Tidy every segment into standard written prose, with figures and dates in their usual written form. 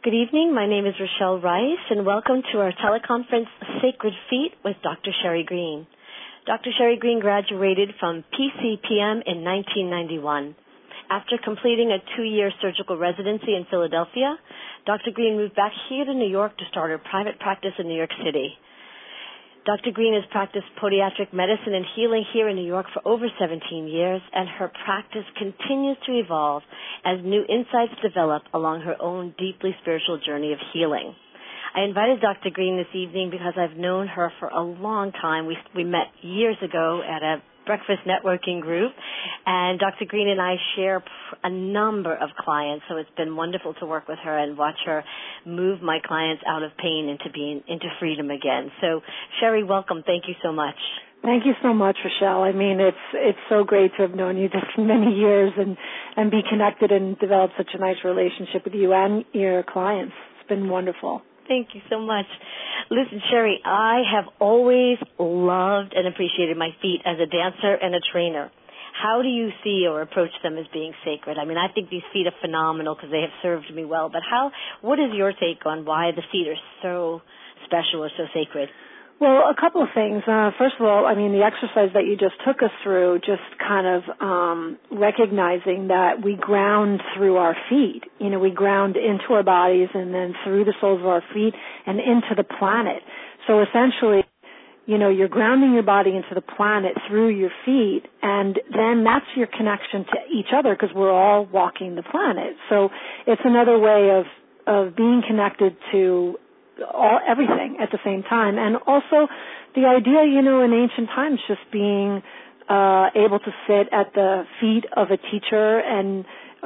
Good evening. My name is Rochelle Rice, and welcome to our teleconference, Sacred Feet, with Dr. Sherry Green. Dr. Sherry Green graduated from PCPM in 1991. After completing a 2-year surgical residency in Philadelphia, Dr. Green moved back here to New York to start her private practice in New York City. Dr. Green has practiced podiatric medicine and healing here in New York for over 17 years, and her practice continues to evolve as new insights develop along her own deeply spiritual journey of healing. I invited Dr. Green this evening because I've known her for a long time. We met years ago at a breakfast networking group, and Dr. Green and I share a number of clients, so it's been wonderful to work with her and watch her move my clients out of pain into freedom again. So, Sherry, welcome. Thank you so much. Thank you so much, Rochelle. I mean, it's so great to have known you for many years and be connected and develop such a nice relationship with you and your clients. It's been wonderful. Thank you so much. Listen, Sherry, I have always loved and appreciated my feet as a dancer and a trainer. How do you see or approach them as being sacred? I mean, I think these feet are phenomenal because they have served me well, but what is your take on why the feet are so special or so sacred? Well, a couple of things. First of all, I mean, the exercise that you just took us through, just kind of recognizing that we ground through our feet. You know, we ground into our bodies and then through the soles of our feet and into the planet. So essentially, you know, you're grounding your body into the planet through your feet, and then that's your connection to each other because we're all walking the planet. So it's another way of being connected to everything at the same time. And also the idea, you know, in ancient times, just being able to sit at the feet of a teacher, and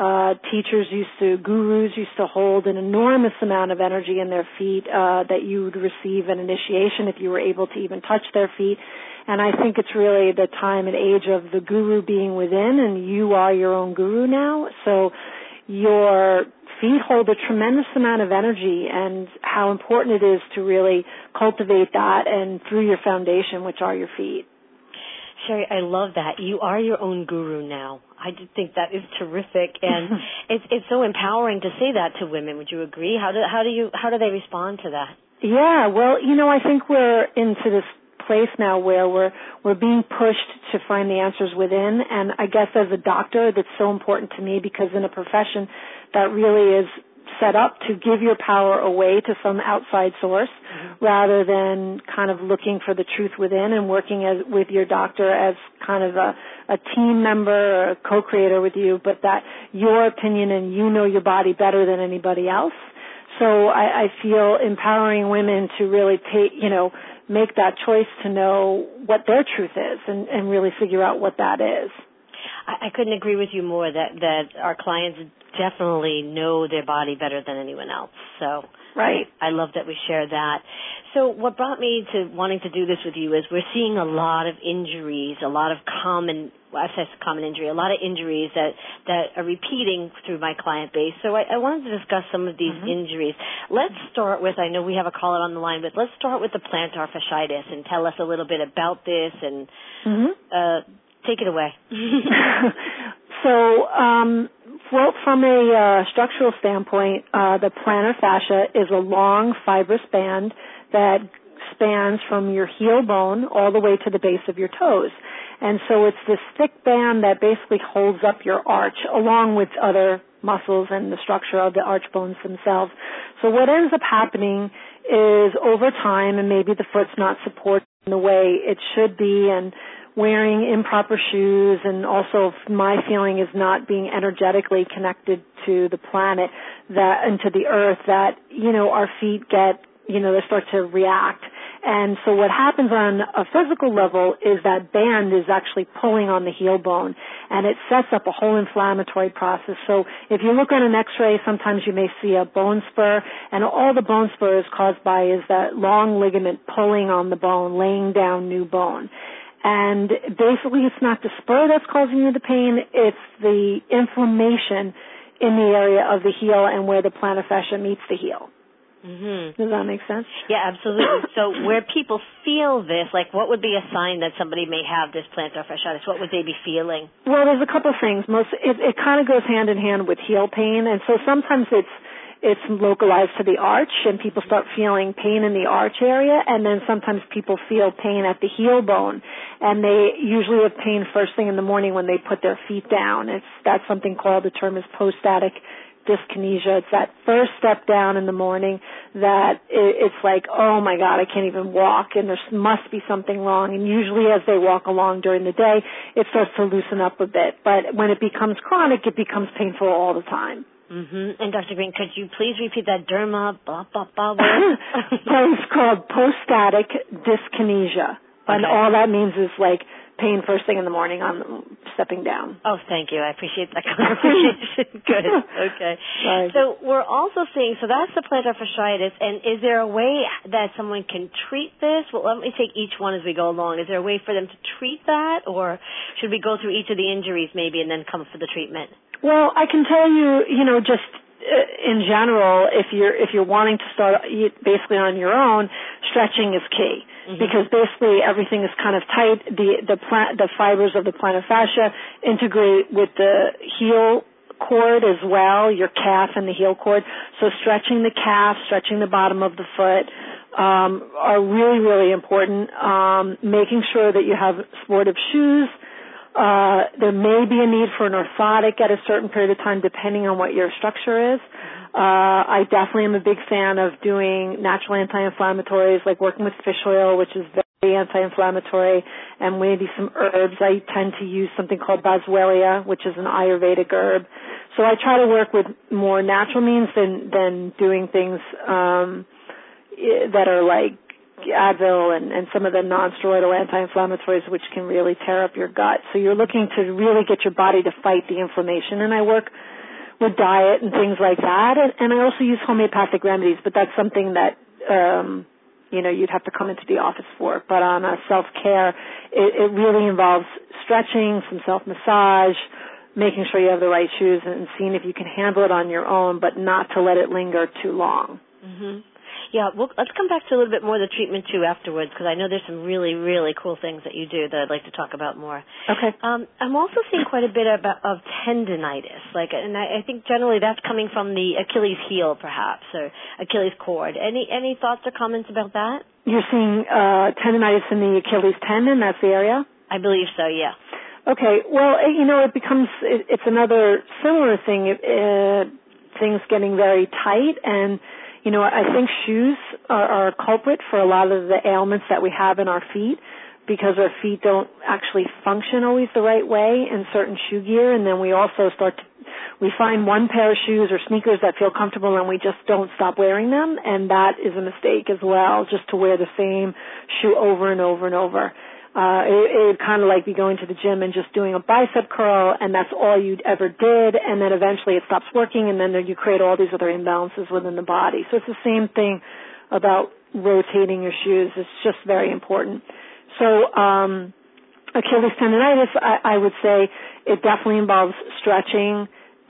gurus used to hold an enormous amount of energy in their feet that you would receive an initiation if you were able to even touch their feet. And I think it's really the time and age of the guru being within, and you are your own guru now. So your feet hold a tremendous amount of energy, and how important it is to really cultivate that and through your foundation, which are your feet. Sherry, I love that. You are your own guru now. I just think that is terrific, and it's so empowering to say that to women. Would you agree? How do they respond to that? Yeah, well, you know, I think we're into this place now where we're being pushed to find the answers within, and I guess as a doctor that's so important to me because in a profession that really is set up to give your power away to some outside source rather than kind of looking for the truth within and working with your doctor as kind of a team member or a co-creator with you, but that your opinion and you know your body better than anybody else. So I feel empowering women to really make that choice to know what their truth is and really figure out what that is. I couldn't agree with you more that our clients definitely know their body better than anyone else. So right. I love that we share that. So what brought me to wanting to do this with you is we're seeing a lot of injuries, a lot of common injuries that are repeating through my client base. So I wanted to discuss some of these injuries. Let's start with, I know we have a caller on the line, but let's start with the plantar fasciitis and tell us a little bit about this and take it away. So, well, from a structural standpoint, the plantar fascia is a long fibrous band that spans from your heel bone all the way to the base of your toes. And so it's this thick band that basically holds up your arch along with other muscles and the structure of the arch bones themselves. So what ends up happening is over time, and maybe the foot's not supported in the way it should be, and wearing improper shoes, and also my feeling is not being energetically connected to the planet and to the earth, that, you know, our feet get, you know, they start to react. And so what happens on a physical level is that band is actually pulling on the heel bone, and it sets up a whole inflammatory process. So if you look on an x-ray, sometimes you may see a bone spur, and all the bone spur is caused by is that long ligament pulling on the bone, laying down new bone. And basically it's not the spur that's causing you the pain, it's the inflammation in the area of the heel and where the plantar fascia meets the heel. Does that make sense? Yeah, absolutely. So where people feel this, like what would be a sign that somebody may have this plantar fasciitis? What would they be feeling? Well, there's a couple of things. It kind of goes hand in hand with heel pain, and so sometimes it's localized to the arch, and people start feeling pain in the arch area, and then sometimes people feel pain at the heel bone, and they usually have pain first thing in the morning when they put their feet down. That's something called, the term is post-static dyskinesia. It's that first step down in the morning that it's like, oh my God, I can't even walk, and there must be something wrong. And usually as they walk along during the day, it starts to loosen up a bit. But when it becomes chronic, it becomes painful all the time. Mm-hmm. And Dr. Green, could you please repeat that derma blah blah blah word? It's called post-static dyskinesia. Okay. And all that means is like pain first thing in the morning on stepping down. Oh, thank you. I appreciate that clarification. Good. Okay. Right. So we're also seeing, so that's the plantar fasciitis, and is there a way that someone can treat this? Well, let me take each one as we go along. Is there a way for them to treat that, or should we go through each of the injuries maybe and then come for the treatment? Well, I can tell you, just in general, if you're wanting to start basically on your own, stretching is key. Mm-hmm. Because basically everything is kind of tight. The fibers of the plantar fascia integrate with the heel cord as well, your calf and the heel cord. So stretching the calf, stretching the bottom of the foot are really, really important. Making sure that you have sportive shoes. There may be a need for an orthotic at a certain period of time depending on what your structure is. I definitely am a big fan of doing natural anti-inflammatories, like working with fish oil, which is very anti-inflammatory, and maybe some herbs. I tend to use something called boswellia, which is an Ayurvedic herb. So I try to work with more natural means than doing things that are like Advil and some of the non-steroidal anti-inflammatories, which can really tear up your gut. So you're looking to really get your body to fight the inflammation, and I work with diet and things like that, and I also use homeopathic remedies, but that's something that you'd have to come into the office for. But on self-care, it really involves stretching, some self-massage, making sure you have the right shoes, and seeing if you can handle it on your own, but not to let it linger too long. Mm-hmm. Yeah, well, let's come back to a little bit more of the treatment, too, afterwards, because I know there's some really, really cool things that you do that I'd like to talk about more. Okay. I'm also seeing quite a bit of tendinitis, and I think generally that's coming from the Achilles heel, perhaps, or Achilles cord. Any thoughts or comments about that? You're seeing tendinitis in the Achilles tendon, that's the area? I believe so, yeah. Okay, well, it's another similar thing, things getting very tight, and I think shoes are a culprit for a lot of the ailments that we have in our feet, because our feet don't actually function always the right way in certain shoe gear, and then we also we find one pair of shoes or sneakers that feel comfortable and we just don't stop wearing them, and that is a mistake as well, just to wear the same shoe over and over and over. It would kind of like be going to the gym and just doing a bicep curl, and that's all you ever did, and then eventually it stops working, and then you create all these other imbalances within the body. So it's the same thing about rotating your shoes. It's just very important. So Achilles tendonitis, I would say it definitely involves stretching,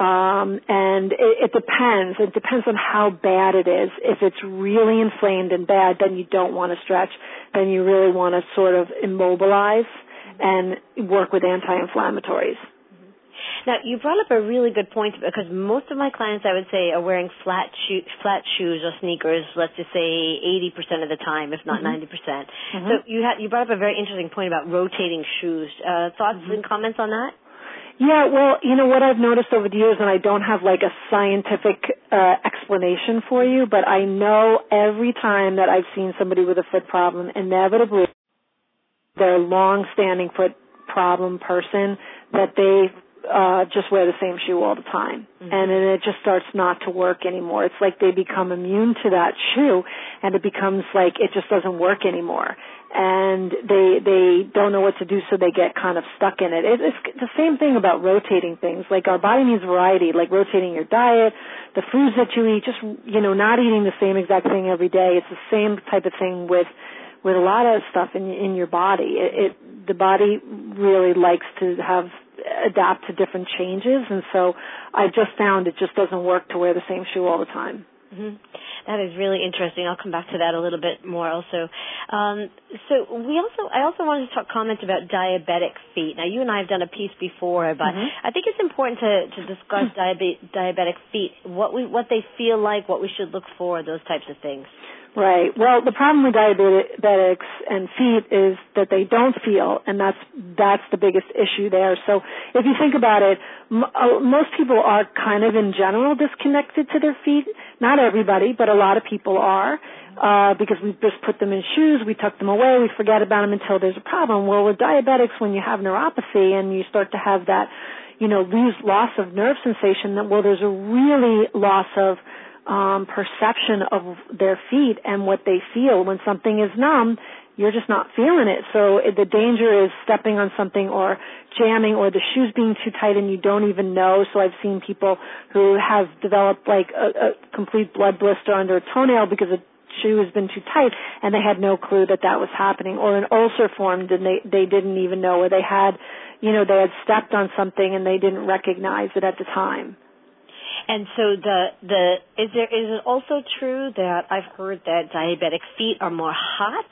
and it depends. It depends on how bad it is. If it's really inflamed and bad, then you don't want to stretch. Then you really want to sort of immobilize and work with anti-inflammatories. Now, you brought up a really good point, because most of my clients, I would say, are wearing flat shoes or sneakers, let's just say 80% of the time, if not 90%. Mm-hmm. So you brought up a very interesting point about rotating shoes. Thoughts and comments on that? Yeah, well, what I've noticed over the years, and I don't have like a scientific explanation for you, but I know every time that I've seen somebody with a foot problem, inevitably they're a long-standing foot problem person, that they just wear the same shoe all the time. Mm-hmm. And then it just starts not to work anymore. It's like they become immune to that shoe, and it becomes like it just doesn't work anymore. And they don't know what to do, so they get kind of stuck in it. It's the same thing about rotating things. Like, our body needs variety, like rotating your diet, the foods that you eat, just, not eating the same exact thing every day. It's the same type of thing with a lot of stuff in your body. The body really likes to adapt to different changes, and so I just found it just doesn't work to wear the same shoe all the time. Mm-hmm. That is really interesting. I'll come back to that a little bit more also. I also wanted to comment about diabetic feet. Now, you and I have done a piece before, but I think it's important to discuss diabetic feet, what they feel like, what we should look for, those types of things. Right. Well, the problem with diabetics and feet is that they don't feel, and that's the biggest issue there. So if you think about it, most people are kind of in general disconnected to their feet. Not everybody, but a lot of people are, because we just put them in shoes, we tuck them away, we forget about them until there's a problem. Well, with diabetics, when you have neuropathy and you start to have that, loss of nerve sensation, there's a really loss of perception of their feet and what they feel. When something is numb, you're just not feeling it. So the danger is stepping on something or jamming or the shoes being too tight and you don't even know. So I've seen people who have developed like a complete blood blister under a toenail because the shoe has been too tight and they had no clue that was happening, or an ulcer formed and they didn't even know, or they had stepped on something and they didn't recognize it at the time. And so is it also true that I've heard that diabetic feet are more hot?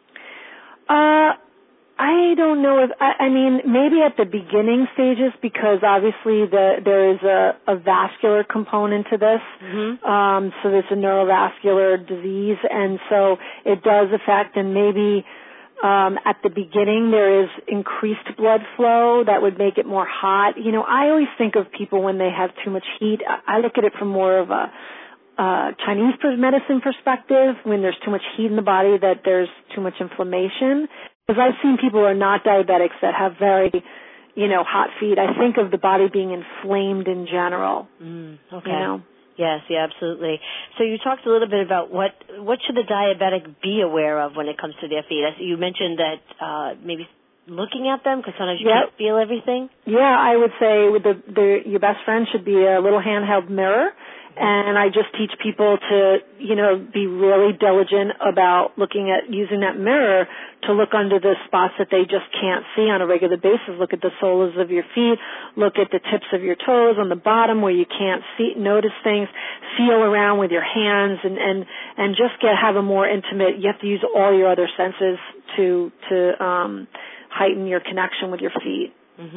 I don't know if, maybe at the beginning stages, because obviously there is a vascular component to this. So there's a neurovascular disease, and so it does affect, and maybe at the beginning there is increased blood flow that would make it more hot. I always think of people when they have too much heat, I look at it from more of a Chinese medicine perspective. When there's too much heat in the body, that there's too much inflammation. Because I've seen people who are not diabetics that have very, hot feet. I think of the body being inflamed in general. Okay. Yes, yeah, absolutely. So you talked a little bit about what should the diabetic be aware of when it comes to their feet. You mentioned that maybe looking at them, because sometimes you can't feel everything. Yeah, I would say your best friend should be a little handheld mirror. And I just teach people to, be really diligent about using that mirror to look under the spots that they just can't see on a regular basis. Look at the soles of your feet, look at the tips of your toes on the bottom where you can't see, notice things, feel around with your hands, and just have a more intimate, you have to use all your other senses to heighten your connection with your feet.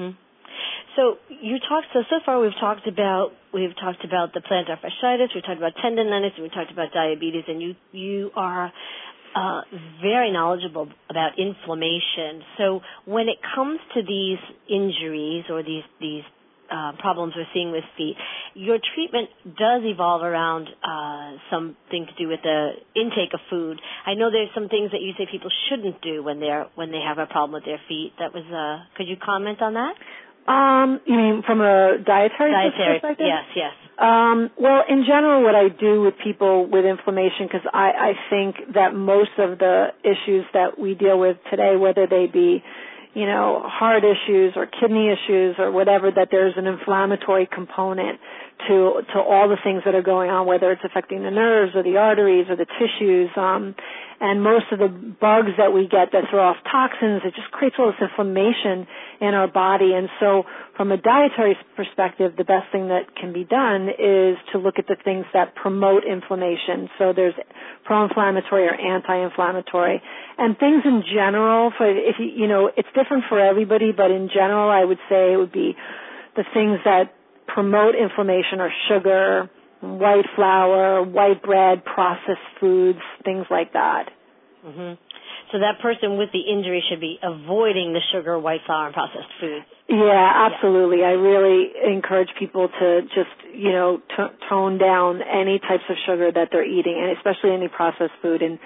So so far we've talked about the plantar fasciitis, we've talked about tendonitis, and we talked about diabetes, and you are very knowledgeable about inflammation. So when it comes to these injuries or these problems we're seeing with feet, your treatment does evolve around something to do with the intake of food. I know there's some things that you say people shouldn't do when they have a problem with their feet. Could you comment on that? You mean from a dietary perspective? Yes. Well, in general, what I do with people with inflammation, because I think that most of the issues that we deal with today, whether they be, heart issues or kidney issues or whatever, that there's an inflammatory component to all the things that are going on, whether it's affecting the nerves or the arteries or the tissues. And most of the bugs that we get that throw off toxins, it just creates all this inflammation in our body. And so from a dietary perspective, the best thing that can be done is to look at the things that promote inflammation. So there's pro-inflammatory or anti-inflammatory. And things in general, it's different for everybody, but in general I would say it would be the things that promote inflammation are sugar, white flour, white bread, processed foods, things like that. So that person with the injury should be avoiding the sugar, white flour, and processed foods. Yeah, absolutely. I really encourage people to just, tone down any types of sugar that they're eating, and especially any processed food and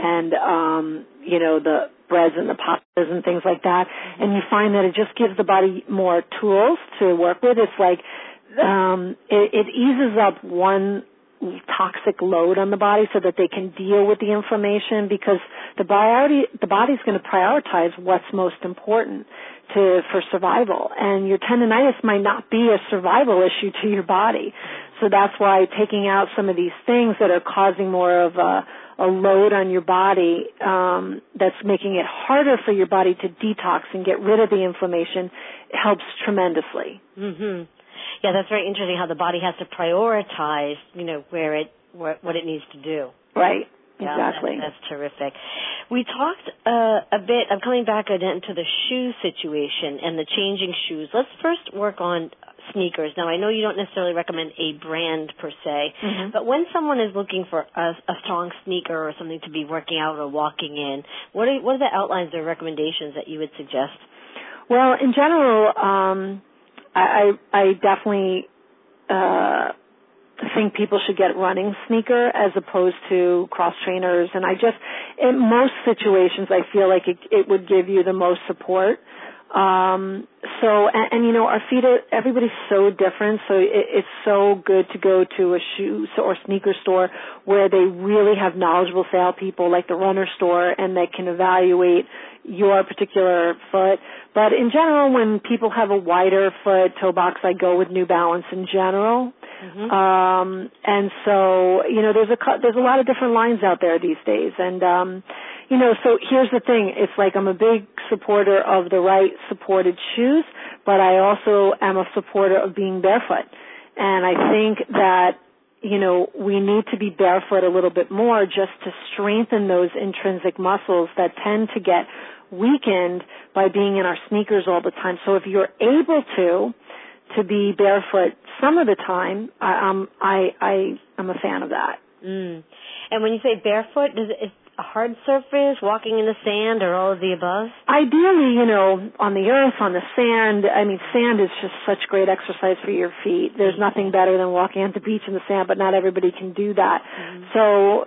the breads and the pastas and things like that. And you find that it just gives the body more tools to work with. It's like it eases up one toxic load on the body so that they can deal with the inflammation, because the body's going to prioritize what's most important for survival. And your tendonitis might not be a survival issue to your body. So that's why taking out some of these things that are causing more of a load on your body, that's making it harder for your body to detox and get rid of the inflammation, helps tremendously. Yeah, that's very interesting how the body has to prioritize, where it what it needs to do. Right. Yeah, Exactly. That's terrific. We talked a bit, I'm coming back again to the shoe situation and the changing shoes. Let's first work on sneakers. Now, I know you don't necessarily recommend a brand per se, but when someone is looking for a strong sneaker or something to be working out or walking in, what are the outlines or recommendations that you would suggest? Well, in general, I definitely think people should get running sneaker as opposed to cross trainers, and in most situations I feel like it would give you the most support. Our feet everybody's so different, so it's so good to go to a shoe or sneaker store where they really have knowledgeable salespeople like the runner store, and they can evaluate your particular foot. But in general, when people have a wider foot toe box, I go with New Balance in general. And so, there's a lot of different lines out there these days. And, so here's the thing. It's like I'm a big supporter of the right supported shoes, but I also am a supporter of being barefoot. And I think that, we need to be barefoot a little bit more just to strengthen those intrinsic muscles that tend to get weakened by being in our sneakers all the time. So if you're able to be barefoot some of the time, I'm a fan of that. And when you say barefoot, is a hard surface, walking in the sand, or all of the above? Ideally, on the earth, on the sand. I mean, sand is just such great exercise for your feet. There's nothing better than walking on the beach in the sand, but not everybody can do that. So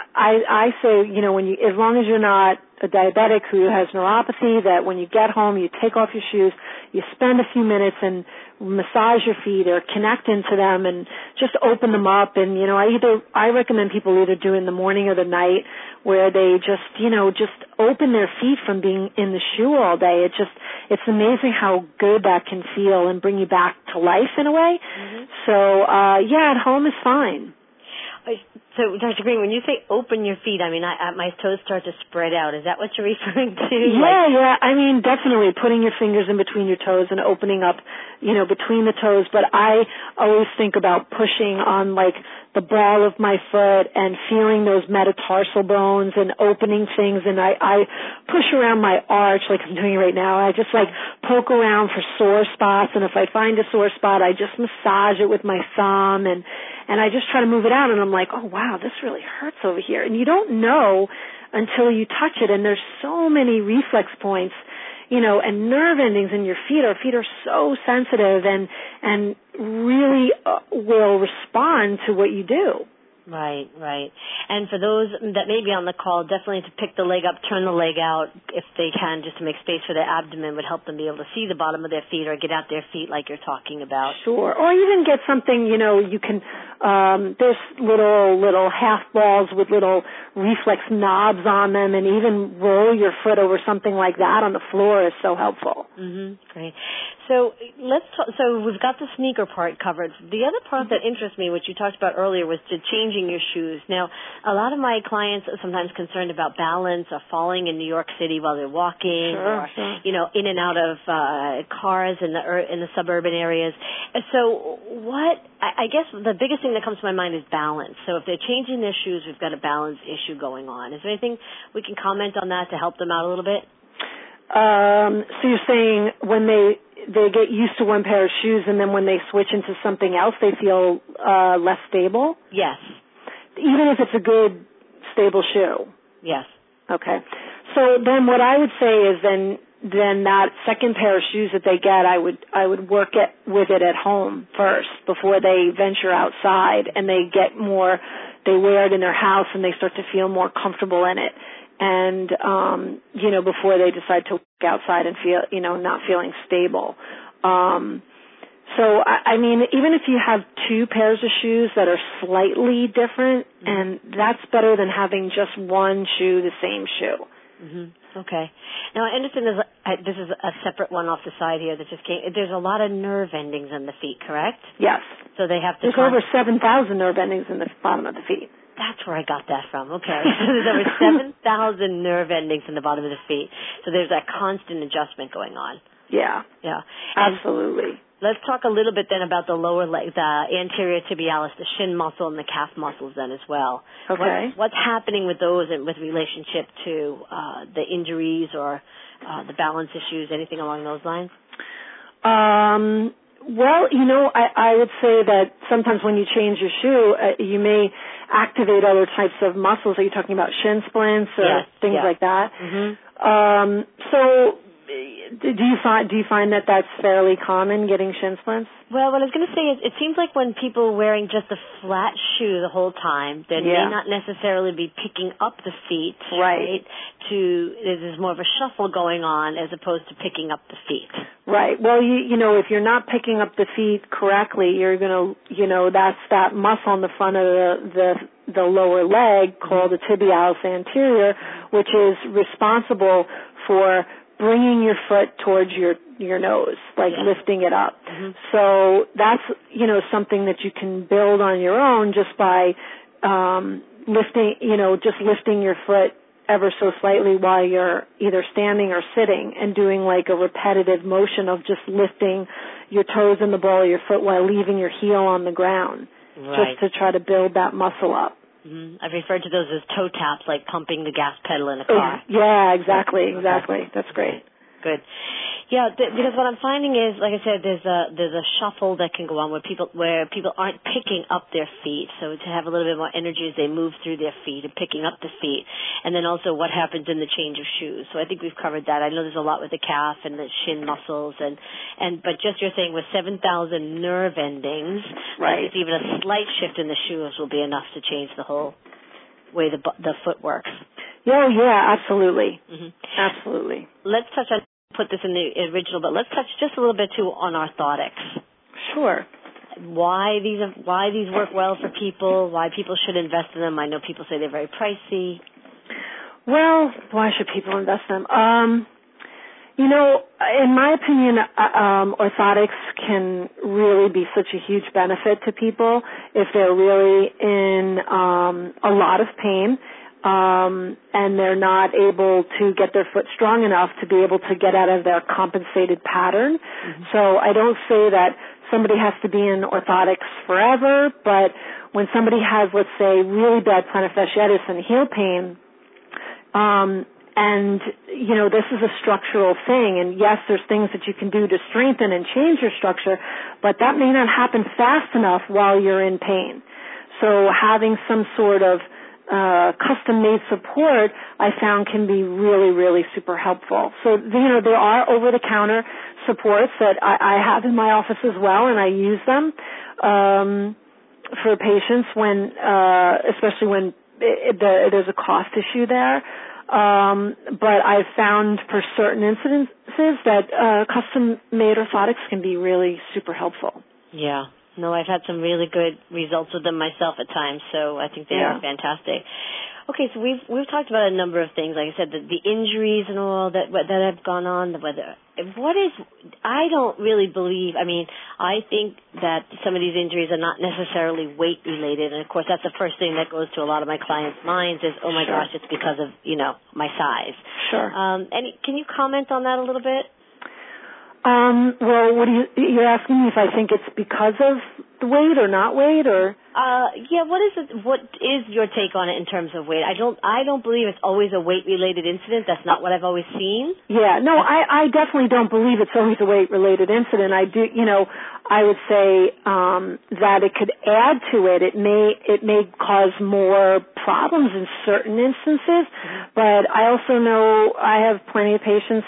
I say, as long as you're not a diabetic who has neuropathy, that when you get home, you take off your shoes, you spend a few minutes and massage your feet or connect into them and just open them up. And, I recommend people either do it in the morning or the night where they just open their feet from being in the shoe all day. It's amazing how good that can feel and bring you back to life in a way. So, at home is fine. So, Dr. Green, when you say open your feet, I mean, my toes start to spread out. Is that what you're referring to? Yeah. I mean, definitely putting your fingers in between your toes and opening up, between the toes. But I always think about pushing on, the ball of my foot and feeling those metatarsal bones and opening things. And I push around my arch like I'm doing right now. I just, poke around for sore spots. And if I find a sore spot, I just massage it with my thumb. And I just try to move it out, and I'm like, oh, wow, this really hurts over here. And you don't know until you touch it, and there's so many reflex points, and nerve endings in your feet. Our feet are so sensitive and really will respond to what you do. Right. And for those that may be on the call, definitely to pick the leg up, turn the leg out if they can, just to make space for their abdomen would help them be able to see the bottom of their feet or get out their feet like you're talking about. Sure. Or even get something, you can, there's little half balls with little reflex knobs on them, and even roll your foot over something like that on the floor is so helpful. Great. So so we've got the sneaker part covered. The other part that interests me, which you talked about earlier, was changing your shoes. Now, a lot of my clients are sometimes concerned about balance or falling in New York City while they're walking, or in and out of cars in the suburban areas. So I guess the biggest thing that comes to my mind is balance. So if they're changing their shoes, we've got a balance issue going on. Is there anything we can comment on that to help them out a little bit? So you're saying when they get used to one pair of shoes, and then when they switch into something else, they feel less stable? Yes. Even if it's a good, stable shoe? Yes. Okay. So then what I would say is then that second pair of shoes that they get, I would work with it at home first before they venture outside, and they wear it in their house, and they start to feel more comfortable in it. And, before they decide to walk outside and feel, not feeling stable. So, I mean, even if you have two pairs of shoes that are slightly different, and that's better than having just one shoe, the same shoe. Okay. Now, I understand this is a separate one off the side here that just came. There's a lot of nerve endings in the feet, correct? Yes. So they have to... There's over 7,000 nerve endings in the bottom of the feet. That's where I got that from. Okay. So there's over 7,000 nerve endings in the bottom of the feet. So there's that constant adjustment going on. Yeah. Yeah. Absolutely. Let's talk a little bit then about the lower leg, the anterior tibialis, the shin muscle, and the calf muscles then as well. Okay. What's happening with those and with relationship to the injuries or the balance issues, anything along those lines? Well, I would say that sometimes when you change your shoe, you may activate other types of muscles. Are you talking about shin splints or things like that? Mm-hmm. So do you find that that's fairly common, getting shin splints? Well, what I was going to say is it seems like when people are wearing just a flat shoe the whole time, they may not necessarily be picking up the feet, right? There's more of a shuffle going on as opposed to picking up the feet. Right. Well, if you're not picking up the feet correctly, you're going to, that's that muscle in the front of the lower leg called the tibialis anterior, which is responsible for bringing your foot towards your nose, like lifting it up. Mm-hmm. So that's, something that you can build on your own just by lifting your foot ever so slightly while you're either standing or sitting and doing like a repetitive motion of just lifting your toes in the ball of your foot while leaving your heel on the ground, just to try to build that muscle up. Mm-hmm. I've referred to those as toe taps, like pumping the gas pedal in a car. Yeah, exactly. That's great. Good. Yeah, because what I'm finding is, like I said, there's a shuffle that can go on where people aren't picking up their feet. So to have a little bit more energy as they move through their feet and picking up the feet, and then also what happens in the change of shoes. So I think we've covered that. I know there's a lot with the calf and the shin muscles, but just you're saying with 7,000 nerve endings, it's even a slight shift in the shoes will be enough to change the whole way the foot works. Yeah, absolutely. Mm-hmm. Absolutely. Let's put this in the original, but let's touch just a little bit too on orthotics. Sure. Why these work well for people, why people should invest in them. I know people say they're very pricey. Well, why should people invest in them? In my opinion, orthotics can really be such a huge benefit to people if they're really in a lot of pain. And they're not able to get their foot strong enough to be able to get out of their compensated pattern. Mm-hmm. So I don't say that somebody has to be in orthotics forever, but when somebody has, let's say, really bad plantar fasciitis and heel pain, and, this is a structural thing, and yes, there's things that you can do to strengthen and change your structure, but that may not happen fast enough while you're in pain. So having some sort of custom-made support, I found can be really, really super helpful. So, there are over-the-counter supports that I have in my office as well, and I use them for patients especially when there's a cost issue there. But I've found for certain incidences that custom-made orthotics can be really super helpful. Yeah. No, I've had some really good results with them myself at times, so I think they are fantastic. Okay, so we've talked about a number of things, like I said, the injuries and all that have gone on, I don't really believe, I think that some of these injuries are not necessarily weight related, and of course that's the first thing that goes to a lot of my clients' minds is, oh my gosh, it's because of, my size. Sure. Can you comment on that a little bit? Well, you're asking me if I think it's because of the weight or not weight, or? Yeah, what is your take on it in terms of weight? I don't believe it's always a weight-related incident. That's not what I've always seen. Yeah, no, I definitely don't believe it's always a weight-related incident. I do, I would say, that it could add to it. It may cause more problems in certain instances, but I also know I have plenty of patients,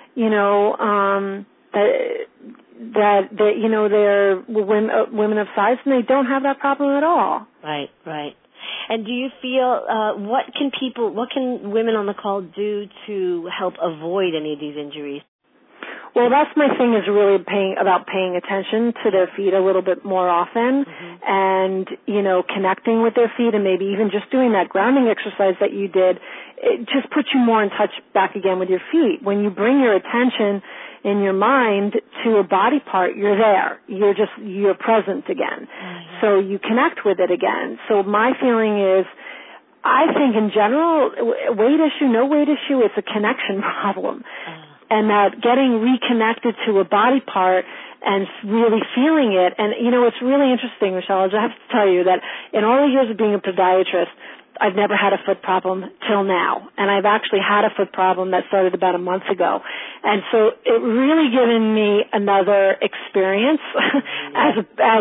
that they're women of size and they don't have that problem at all. Right. And do you feel what can women on the call do to help avoid any of these injuries? Well, that's my thing, is really paying attention to their feet a little bit more often, and, connecting with their feet, and maybe even just doing that grounding exercise that you did. It just puts you more in touch back again with your feet. When you bring your attention in your mind to a body part, you're there. You're present again. So you connect with it again. So my feeling is, I think in general, weight issue, no weight issue, it's a connection problem. And that getting reconnected to a body part and really feeling it. And, it's really interesting, Michelle. I have to tell you that in all the years of being a podiatrist, I've never had a foot problem till now. And I've actually had a foot problem that started about a month ago. And so it really given me another experience as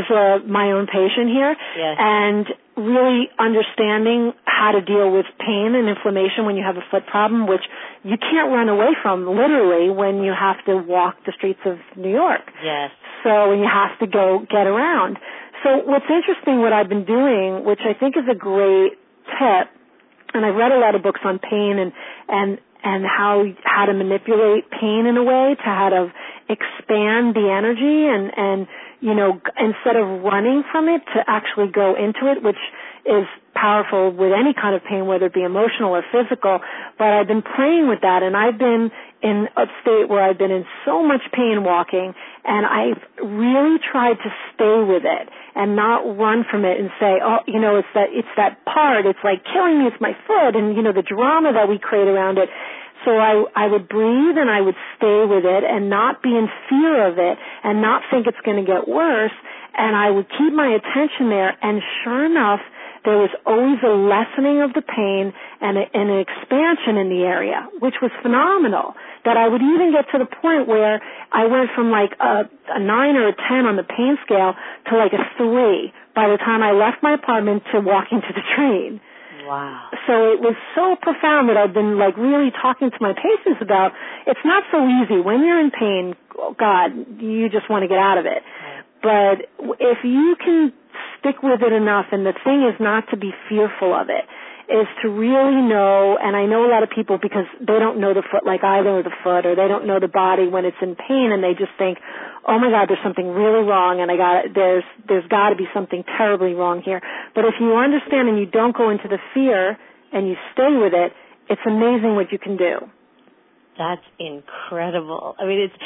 my own patient here. Yes. And really understanding how to deal with pain and inflammation when you have a foot problem, which you can't run away from, literally, when you have to walk the streets of New York. Yes. So you have to go get around. So what's interesting, what I've been doing, which I think is a great tip, and I've read a lot of books on pain and how to manipulate pain in a way, to how to expand the energy and instead of running from it, to actually go into it, which is powerful with any kind of pain, whether it be emotional or physical. But I've been playing with that, and I've been in a state where I've been in so much pain walking, and I've really tried to stay with it and not run from it and say, it's that part, it's like killing me, it's my foot, and the drama that we create around it. So I would breathe and I would stay with it and not be in fear of it and not think it's going to get worse, and I would keep my attention there, and sure enough, there was always a lessening of the pain and an expansion in the area, which was phenomenal. That I would even get to the point where I went from like a 9 or a 10 on the pain scale to like a 3 by the time I left my apartment to walking to the train. Wow. So it was so profound that I've been like really talking to my patients about it's not so easy. When you're in pain, oh God, you just want to get out of it. Right. But if you can stick with it enough, and the thing is not to be fearful of it, is to really know, and I know a lot of people, because they don't know the foot like I know the foot, or they don't know the body when it's in pain, and they just think, oh my God, there's something really wrong, and there's got to be something terribly wrong here. But if you understand and you don't go into the fear and you stay with it, it's amazing what you can do. That's incredible. I mean,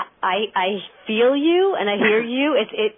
I feel you and I hear you.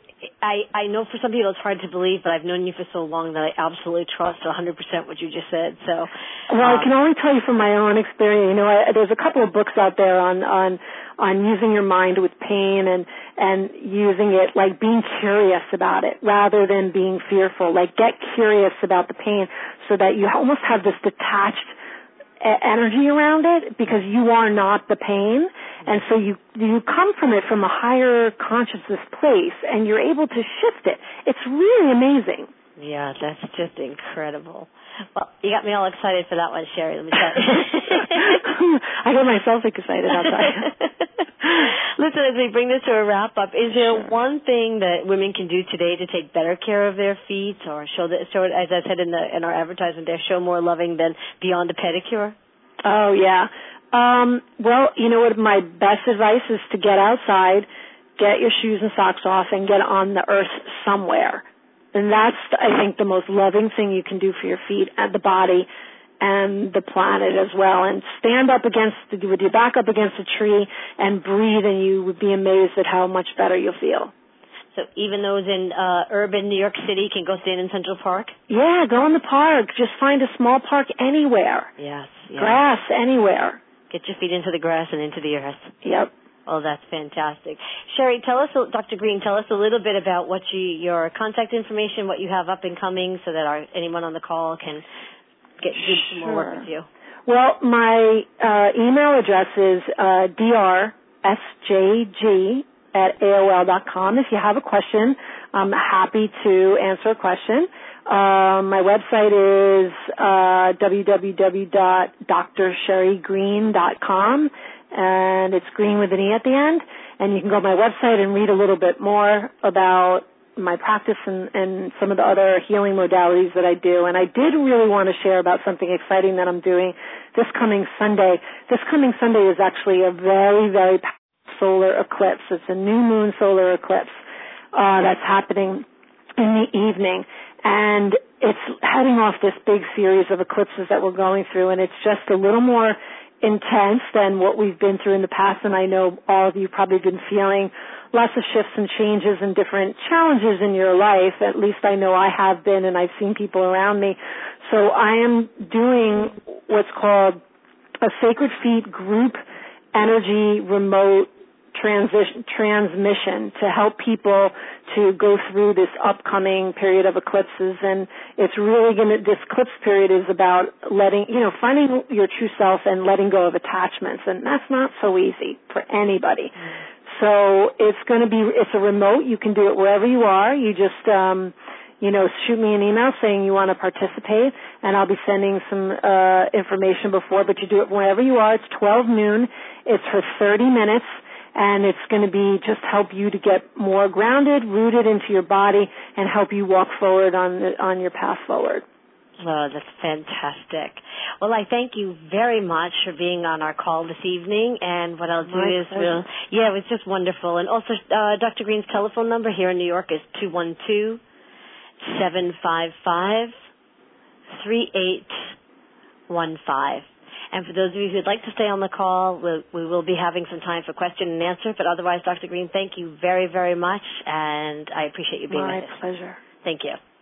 I know for some people it's hard to believe, but I've known you for so long that I absolutely trust 100% what you just said. So, well, I can only tell you from my own experience. There's a couple of books out there on using your mind with pain and using it, like being curious about it rather than being fearful. Like, get curious about the pain so that you almost have this detached energy around it, because you are not the pain, and so you come from it from a higher consciousness place, and you're able to shift it. It's really amazing. Yeah, that's just incredible. Well, you got me all excited for that one, Sherry. Let me tell you. I got myself excited outside. Listen, as we bring this to a wrap-up, is there one thing that women can do today to take better care of their feet, or show, as I said in our advertisement there, show more loving than beyond a pedicure? Oh, yeah. Well, you know what, my best advice is to get outside, get your shoes and socks off, and get on the earth somewhere. And that's, I think, the most loving thing you can do for your feet and the body and the planet as well. And stand up with your back up against a tree and breathe, and you would be amazed at how much better you'll feel. So even those in urban New York City can go stand in Central Park? Yeah, go in the park. Just find a small park anywhere. Yes. Grass anywhere. Get your feet into the grass and into the earth. Yep. Oh, that's fantastic. Sherry, Dr. Green, tell us a little bit about what your contact information, what you have up and coming, so that anyone on the call can do some more work with you. Well, my email address is drsjg@aol.com. If you have a question, I'm happy to answer a question. My website is www.drsherrygreen.com, and it's green with an E at the end. And you can go to my website and read a little bit more about my practice and some of the other healing modalities that I do. And I did really want to share about something exciting that I'm doing this coming Sunday. This coming Sunday is actually a very, very powerful solar eclipse. It's a new moon solar eclipse that's happening in the evening. And it's heading off this big series of eclipses that we're going through, and it's just a little more intense than what we've been through in the past. And I know all of you probably been feeling lots of shifts and changes and different challenges in your life. At least I know I have been, and I've seen people around me. So I am doing what's called a Sacred Feet group energy remote transmission to help people to go through this upcoming period of eclipses. And it's really this eclipse period is about finding your true self and letting go of attachments. And that's not so easy for anybody. So it's a remote. You can do it wherever you are. You just, shoot me an email saying you want to participate, and I'll be sending some information before, but you do it wherever you are. It's 12 noon. It's for 30 minutes, and it's going to be just help you to get more grounded, rooted into your body, and help you walk forward on your path forward. Oh, that's fantastic. Well, I thank you very much for being on our call this evening, and what I'll do it was just wonderful. And also, Dr. Green's telephone number here in New York is 212-755-3815. And for those of you who'd like to stay on the call, we will be having some time for question and answer. But otherwise, Dr. Green, thank you very, very much, and I appreciate you being with us. My pleasure. Thank you.